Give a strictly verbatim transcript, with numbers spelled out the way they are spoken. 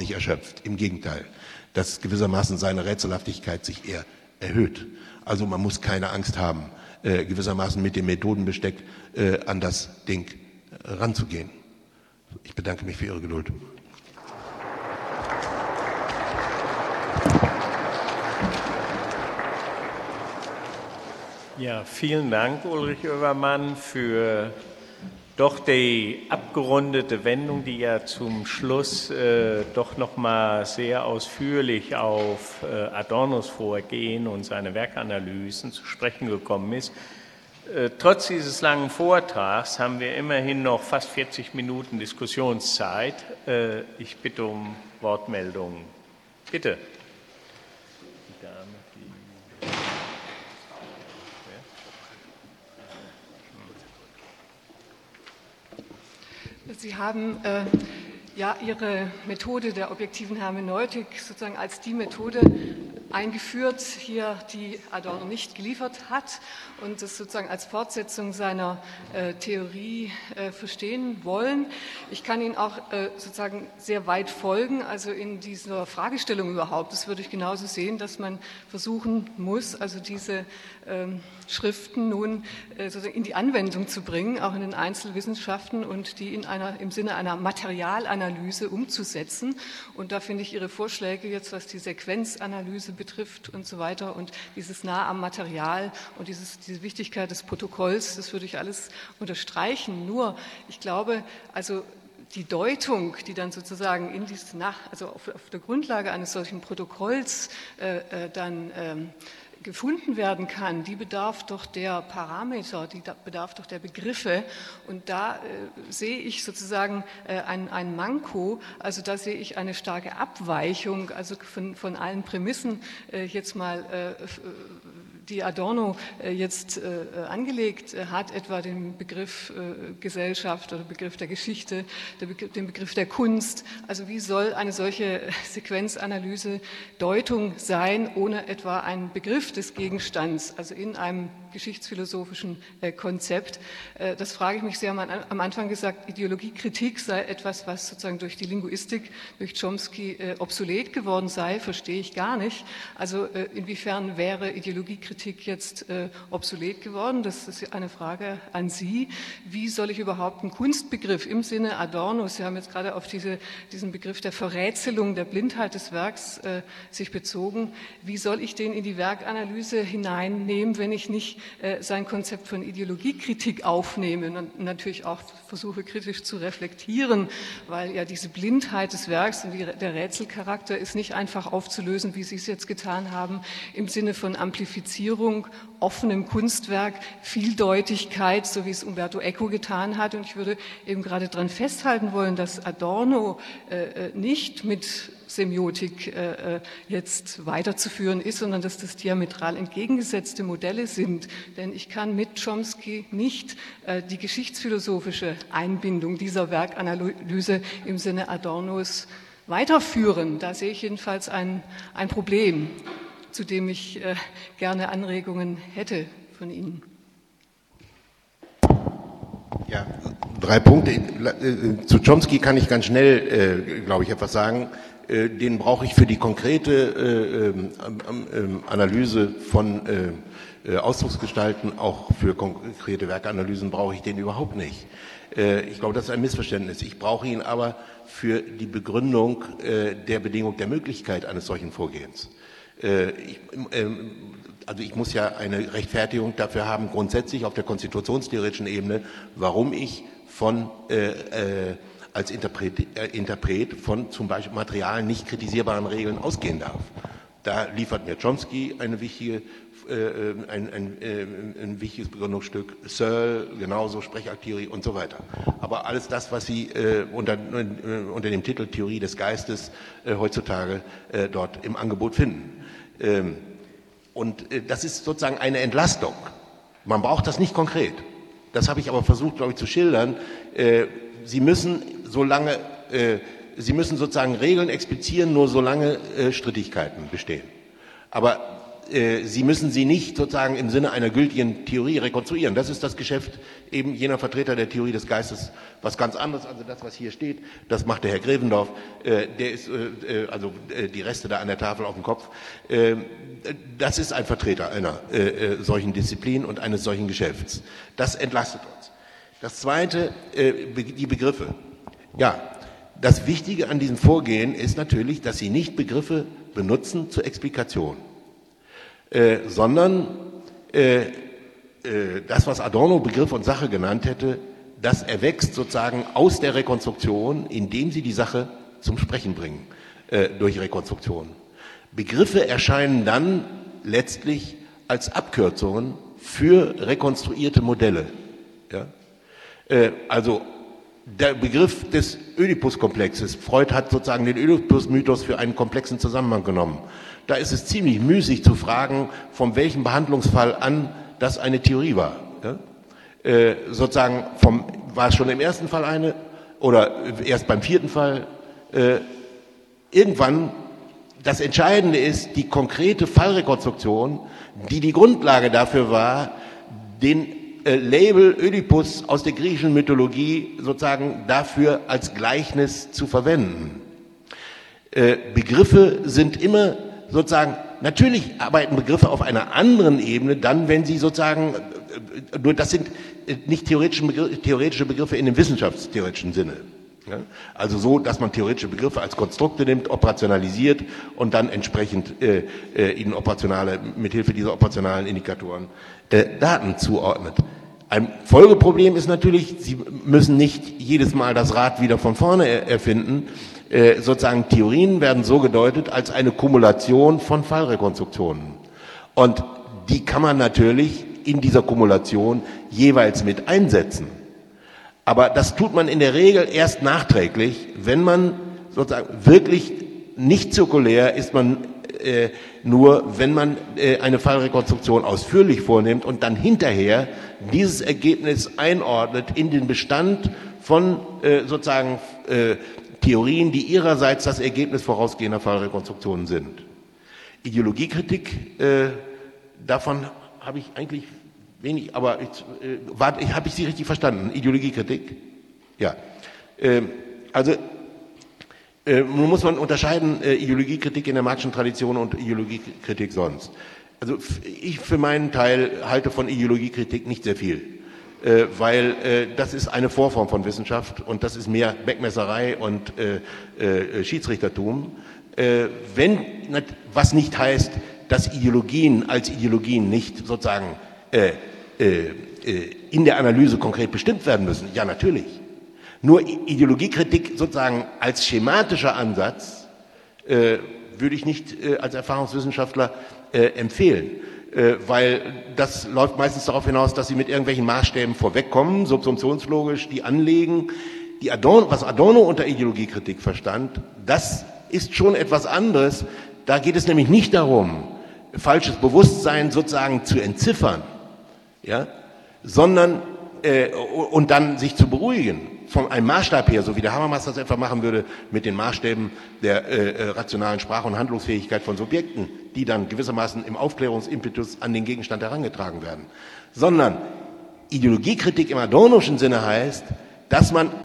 nicht erschöpft. Im Gegenteil, dass gewissermaßen seine Rätselhaftigkeit sich eher erhöht. Also man muss keine Angst haben, äh, gewissermaßen mit dem Methodenbesteck äh, an das Ding äh, ranzugehen. Ich bedanke mich für Ihre Geduld. Ja, vielen Dank, Ulrich Oevermann, für doch die abgerundete Wendung, die ja zum Schluss äh, doch nochmal sehr ausführlich auf äh, Adornos Vorgehen und seine Werkanalysen zu sprechen gekommen ist. Äh, trotz dieses langen Vortrags haben wir immerhin noch fast vierzig Minuten Diskussionszeit. Äh, ich bitte um Wortmeldungen. Bitte. Die Dame, die Sie haben äh, ja Ihre Methode der objektiven Hermeneutik sozusagen als die Methode eingeführt, hier die Adorno nicht geliefert hat und das sozusagen als Fortsetzung seiner äh, Theorie äh, verstehen wollen. Ich kann Ihnen auch äh, sozusagen sehr weit folgen, also in dieser Fragestellung überhaupt. Das würde ich genauso sehen, dass man versuchen muss, also diese ähm, Schriften nun äh, sozusagen in die Anwendung zu bringen, auch in den Einzelwissenschaften und die in einer, im Sinne einer Materialanalyse umzusetzen. Und da finde ich Ihre Vorschläge jetzt, was die Sequenzanalyse betrifft und so weiter und dieses nah am Material und dieses, diese Wichtigkeit des Protokolls, das würde ich alles unterstreichen. Nur, ich glaube, also die Deutung, die dann sozusagen in dieses nach, also auf, auf der Grundlage eines solchen Protokolls äh, äh, dann ähm, gefunden werden kann, die bedarf doch der Parameter, die bedarf doch der Begriffe. Und da äh, sehe ich sozusagen äh, ein, ein Manko, also da sehe ich eine starke Abweichung, also von, von allen Prämissen äh, jetzt mal äh, die Adorno äh, jetzt äh, angelegt hat, etwa den Begriff äh, Gesellschaft oder Begriff der Geschichte, der Begriff, den Begriff der Kunst. Also wie soll eine solche Sequenzanalyse Deutung sein, ohne etwa einen Begriff des Gegenstands, also in einem geschichtsphilosophischen äh, Konzept. Äh, das frage ich mich sehr. Man am Anfang gesagt, Ideologiekritik sei etwas, was sozusagen durch die Linguistik, durch Chomsky äh, obsolet geworden sei, verstehe ich gar nicht. Also äh, inwiefern wäre Ideologiekritik jetzt äh, obsolet geworden? Das ist eine Frage an Sie. Wie soll ich überhaupt einen Kunstbegriff im Sinne Adornos, Sie haben jetzt gerade auf diese, diesen Begriff der Verrätselung, der Blindheit des Werks äh, sich bezogen, wie soll ich den in die Werkanalyse hineinnehmen, wenn ich nicht äh, sein Konzept von Ideologiekritik aufnehme und natürlich auch versuche kritisch zu reflektieren, weil ja diese Blindheit des Werks und die, der Rätselcharakter ist nicht einfach aufzulösen, wie Sie es jetzt getan haben, im Sinne von Amplifizierung, offenem Kunstwerk, Vieldeutigkeit, so wie es Umberto Eco getan hat. Und ich würde eben gerade daran festhalten wollen, dass Adorno äh, nicht mit Semiotik äh, jetzt weiterzuführen ist, sondern dass das diametral entgegengesetzte Modelle sind. Denn ich kann mit Chomsky nicht äh, die geschichtsphilosophische Einbindung dieser Werkanalyse im Sinne Adornos weiterführen. Da sehe ich jedenfalls ein, ein Problem, zu dem ich äh, gerne Anregungen hätte von Ihnen. Ja, drei Punkte. Zu Chomsky kann ich ganz schnell, äh, glaube ich, etwas sagen. Den brauche ich für die konkrete äh, äh, Analyse von äh, Ausdrucksgestalten, auch für konkrete Werkanalysen brauche ich den überhaupt nicht. Äh, ich glaube, das ist ein Missverständnis. Ich brauche ihn aber für die Begründung äh, der Bedingung der Möglichkeit eines solchen Vorgehens. Äh, ich, äh, also ich muss ja eine Rechtfertigung dafür haben, grundsätzlich auf der konstitutionstheoretischen Ebene, warum ich von äh, äh, als Interpret, äh, Interpret von zum Beispiel Material nicht kritisierbaren Regeln ausgehen darf. Da liefert mir Chomsky eine wichtige, äh, ein, ein, äh, ein wichtiges Begründungsstück, Searle, genauso, Sprechakttheorie und so weiter. Aber alles das, was Sie äh, unter, äh, unter dem Titel Theorie des Geistes äh, heutzutage äh, dort im Angebot finden. Ähm, und äh, das ist sozusagen eine Entlastung. Man braucht das nicht konkret. Das habe ich aber versucht, glaube ich, zu schildern. Äh, Sie müssen solange, äh, Sie müssen sozusagen Regeln explizieren, nur solange äh, Strittigkeiten bestehen. Aber äh, Sie müssen sie nicht sozusagen im Sinne einer gültigen Theorie rekonstruieren. Das ist das Geschäft eben jener Vertreter der Theorie des Geistes, was ganz anderes, also das, was hier steht, das macht der Herr Grevendorf, äh, der ist, äh, also äh, die Reste da an der Tafel auf dem Kopf, äh, das ist ein Vertreter einer äh, solchen Disziplin und eines solchen Geschäfts. Das entlastet uns. Das Zweite, äh, die Begriffe. Ja, das Wichtige an diesem Vorgehen ist natürlich, dass Sie nicht Begriffe benutzen zur Explikation, äh, sondern äh, äh, das, was Adorno Begriff und Sache genannt hätte, das erwächst sozusagen aus der Rekonstruktion, indem Sie die Sache zum Sprechen bringen, äh, durch Rekonstruktion. Begriffe erscheinen dann letztlich als Abkürzungen für rekonstruierte Modelle. Ja? Äh, also der Begriff des Ödipus-Komplexes. Freud hat sozusagen den Ödipus-Mythos für einen komplexen Zusammenhang genommen. Da ist es ziemlich müßig zu fragen, von welchem Behandlungsfall an das eine Theorie war. Ja? Äh, sozusagen vom, war es schon im ersten Fall eine oder erst beim vierten Fall? Äh, irgendwann, das Entscheidende ist die konkrete Fallrekonstruktion, die die Grundlage dafür war, den Label Ödipus aus der griechischen Mythologie sozusagen dafür als Gleichnis zu verwenden. Äh, Begriffe sind immer sozusagen, natürlich arbeiten Begriffe auf einer anderen Ebene, dann wenn sie sozusagen, äh, nur das sind nicht theoretische Begriffe, theoretische Begriffe in dem wissenschaftstheoretischen Sinne. Ja? Also so, dass man theoretische Begriffe als Konstrukte nimmt, operationalisiert und dann entsprechend äh, äh, ihnen operationale, mithilfe dieser operationalen Indikatoren äh, Daten zuordnet. Ein Folgeproblem ist natürlich, Sie müssen nicht jedes Mal das Rad wieder von vorne erfinden. Äh, sozusagen Theorien werden so gedeutet als eine Kumulation von Fallrekonstruktionen. Und die kann man natürlich in dieser Kumulation jeweils mit einsetzen. Aber das tut man in der Regel erst nachträglich, wenn man sozusagen wirklich nicht zirkulär ist, man äh, nur, wenn man äh, eine Fallrekonstruktion ausführlich vornimmt und dann hinterher dieses Ergebnis einordnet in den Bestand von äh, sozusagen äh, Theorien, die ihrerseits das Ergebnis vorausgehender Fallrekonstruktionen sind. Ideologiekritik, äh, davon habe ich eigentlich wenig, aber ich, äh, warte, ich, habe ich Sie richtig verstanden? Ideologiekritik? Ja. Äh, also äh, nun muss man unterscheiden, äh, Ideologiekritik in der Marxischen Tradition und Ideologiekritik sonst. Also ich für meinen Teil halte von Ideologiekritik nicht sehr viel, äh, weil äh, das ist eine Vorform von Wissenschaft und das ist mehr Beckmesserei und äh, äh, Schiedsrichtertum. Äh, wenn, was nicht heißt, dass Ideologien als Ideologien nicht sozusagen äh, äh, in der Analyse konkret bestimmt werden müssen. Ja, natürlich. Nur Ideologiekritik sozusagen als schematischer Ansatz äh, würde ich nicht äh, als Erfahrungswissenschaftler äh, empfehlen, äh, weil das läuft meistens darauf hinaus, dass sie mit irgendwelchen Maßstäben vorwegkommen, subsumptionslogisch, die anlegen. Die Adorno, was Adorno unter Ideologiekritik verstand, das ist schon etwas anderes. Da geht es nämlich nicht darum, falsches Bewusstsein sozusagen zu entziffern, ja, sondern äh, und dann sich zu beruhigen. Von einem Maßstab her, so wie der Habermas das etwa machen würde, mit den Maßstäben der äh, rationalen Sprache und Handlungsfähigkeit von Subjekten, die dann gewissermaßen im Aufklärungsimpetus an den Gegenstand herangetragen werden. Sondern Ideologiekritik im adornoschen Sinne heißt, dass man